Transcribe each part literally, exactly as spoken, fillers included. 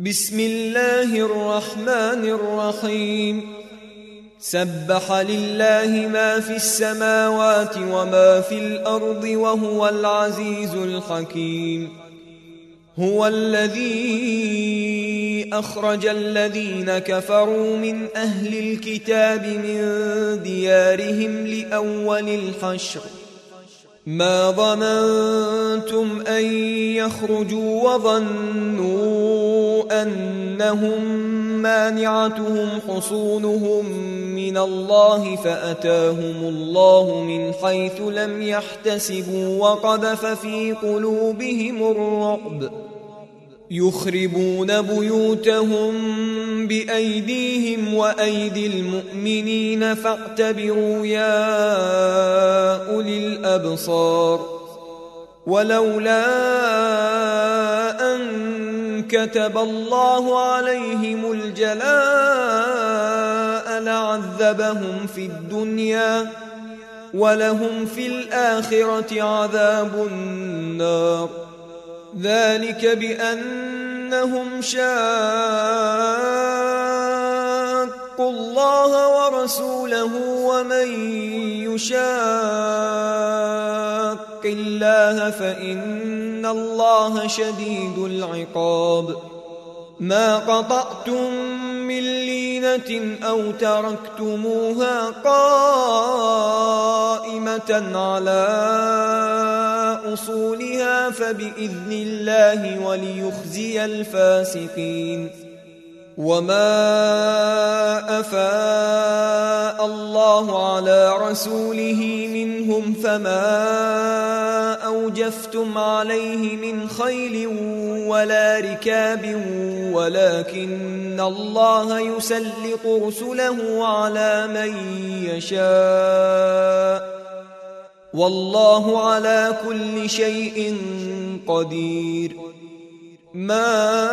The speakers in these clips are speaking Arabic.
بسم الله الرحمن الرحيم سبح لله ما في السماوات وما في الأرض وهو العزيز الحكيم. هو الذي أخرج الذين كفروا من أهل الكتاب من ديارهم لأول الحشر ما ظننتم أن يخرجوا وظنوا أنهم مانعتهم حصونهم من الله فأتاهم الله من حيث لم يحتسبوا وقذف في قلوبهم الرعب يخربون بيوتهم بأيديهم وأيدي المؤمنين فاعتبروا يا أولي الأبصار. ولولا أن كتب الله عليهم الجلاء لعذبهم في الدنيا ولهم في الآخرة عذاب النار ذلك بأنهم شاقوا الله ورسوله ومن يشاق الله فإن الله شديد العقاب. ما قطعتم من لينة أو تركتموها قائمة على أصولها فبإذن الله وليخزي الفاسقين. وما أفاء الله على رسوله منهم فما أوجفتم عليه من خيل ولا ركاب ولكن الله يسلط رسله على من يشاء والله على كل شيء قدير. ما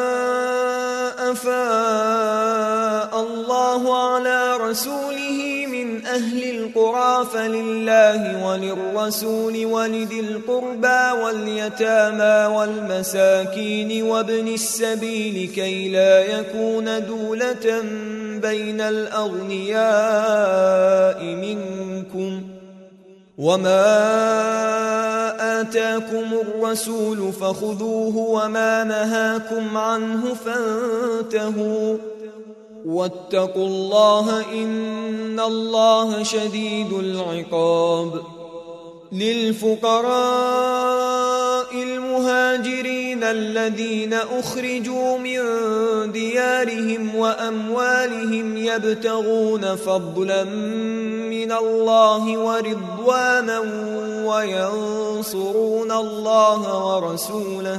أفاء الله على رسوله من أهل القرى فلله وللرسول ولذي القربى واليتامى والمساكين وابن السبيل كي لا يكون دولة بين الأغنياء منكم. وما آتاكم الرسول فخذوه وما نهاكم عنه فانتهوا واتقوا الله إن الله شديد العقاب. للفقراء المهاجرين الذين أخرجوا من ديارهم وأموالهم يبتغون فضلا من الله ورضوانا وينصرون الله ورسوله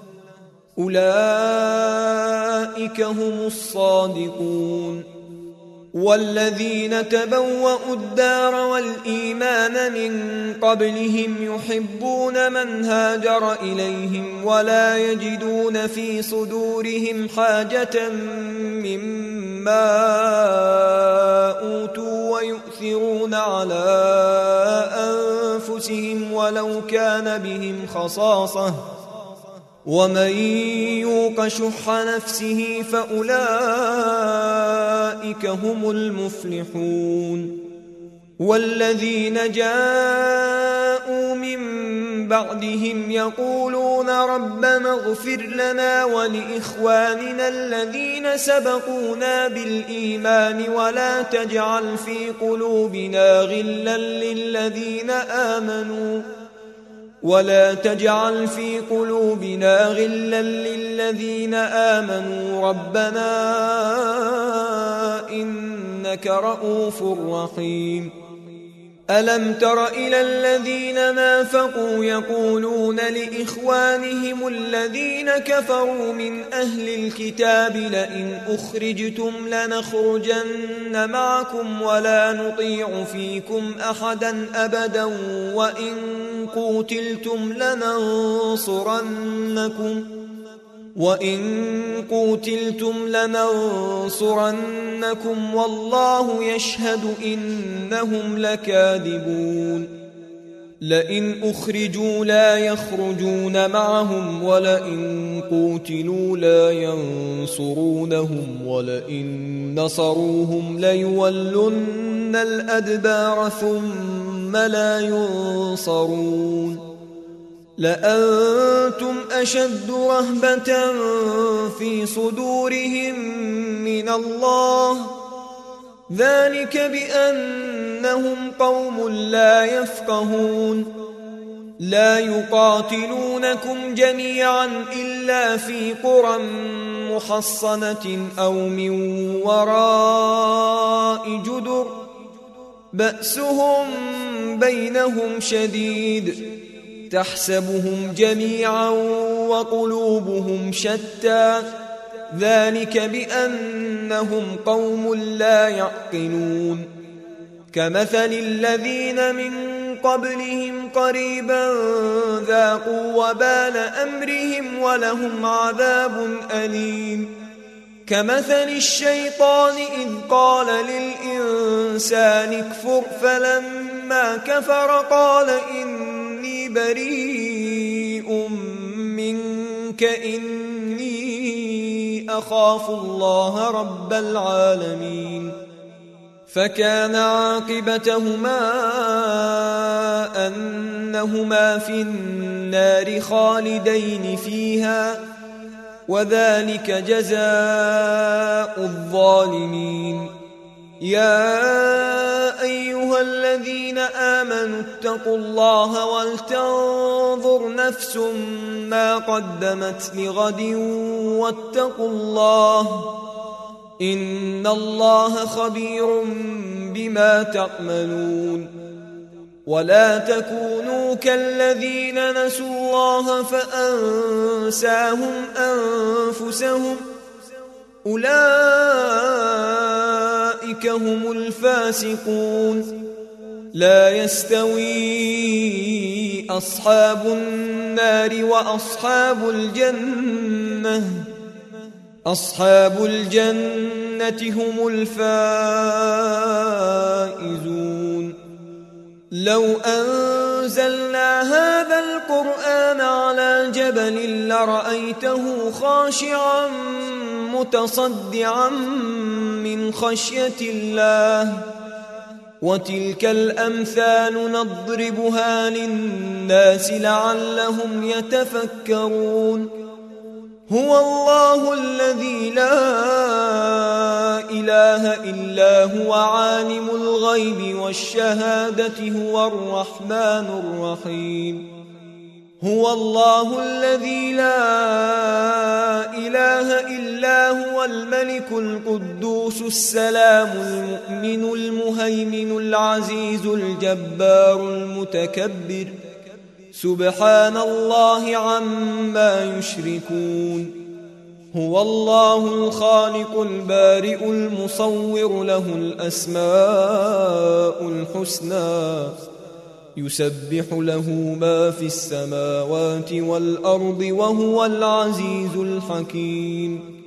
أولئك هم الصادقون. والذين تبوأوا الدار والإيمان من قبلهم يحبون من هاجر إليهم ولا يجدون في صدورهم حاجة مما أوتوا ويؤثرون على أنفسهم ولو كان بهم خصاصة ومن يوق شح نفسه فأولئك هم المفلحون. والذين جاءوا من بعدهم يقولون ربنا اغفر لنا ولإخواننا الذين سبقونا بالإيمان ولا تجعل في قلوبنا غلا للذين آمنوا ولا تجعل في قلوبنا غلا للذين آمنوا ربنا إنك رؤوف رحيم. ألم تر إلى الذين نافقوا يقولون لإخوانهم الذين كفروا من أهل الكتاب لئن أخرجتم لنخرجن معكم ولا نطيع فيكم أحدا أبدا وإن قوتلتم لننصرنكم وإن قوتلتم لننصرنكم والله يشهد إنهم لكاذبون. لئن أخرجوا لا يخرجون معهم ولئن قوتلوا لا ينصرونهم ولئن نصروهم ليولن الأدبار ثم لا ينصرون لأنتم أشد رهبة في صدورهم من الله ذلك بأنهم قوم لا يفقهون لا يقاتلونكم جميعا إلا في قرى محصنة أو من وراء جدر بأسهم بينهم شديد تحسبهم جميعا وقلوبهم شتى ذلك بأنهم قوم لا يعقلون كمثل الذين من قبلهم قريبا ذاقوا وبال أمرهم ولهم عذاب أليم كمثل الشيطان إذ قال للإنسان اكفر فلما كفر قال إني بريء منك إني أخاف الله رب العالمين فكان عاقبتهما أنهما في النار خالدين فيها وذلك جزاء الظالمين يا أيها الذين آمنوا اتقوا الله ولتنظر نفس ما قدمت لغد واتقوا الله إن الله خبير بما تعملون ولا تكونوا كالذين نسوا الله فأنساهم أنفسهم أولئك هم الفاسقون لا يستوي أصحاب النار وأصحاب الجنة أصحاب الجنة هم الفائزون لو أنزلنا هذا القرآن على جبل لرأيته خاشعا متصدعا من خشية الله وتلك الأمثال نضربها للناس لعلهم يتفكرون هو الله الذي لا إله إلا هو عالم الغيب والشهادة هو الرحمن الرحيم هو الله الذي لا إله إلا هو الملك القدوس السلام المؤمن المهيمن العزيز الجبار المتكبر سبحان الله عما يشركون هو الله الخالق البارئ المصور له الأسماء الحسنى يسبح له ما في السماوات والأرض وهو العزيز الحكيم